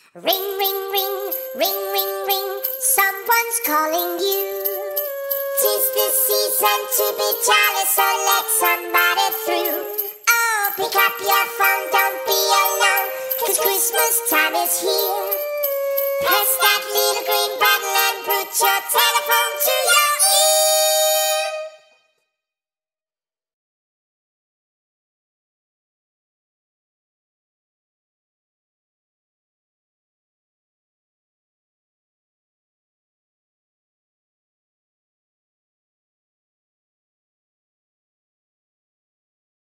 Ring, ring, ring, ring, ring, ring, someone's calling you. 'Tis the season to be jolly, so let somebody through. Oh, pick up your phone, don't be alone, 'cause Christmas time is here. Press that little green button and put your telephone to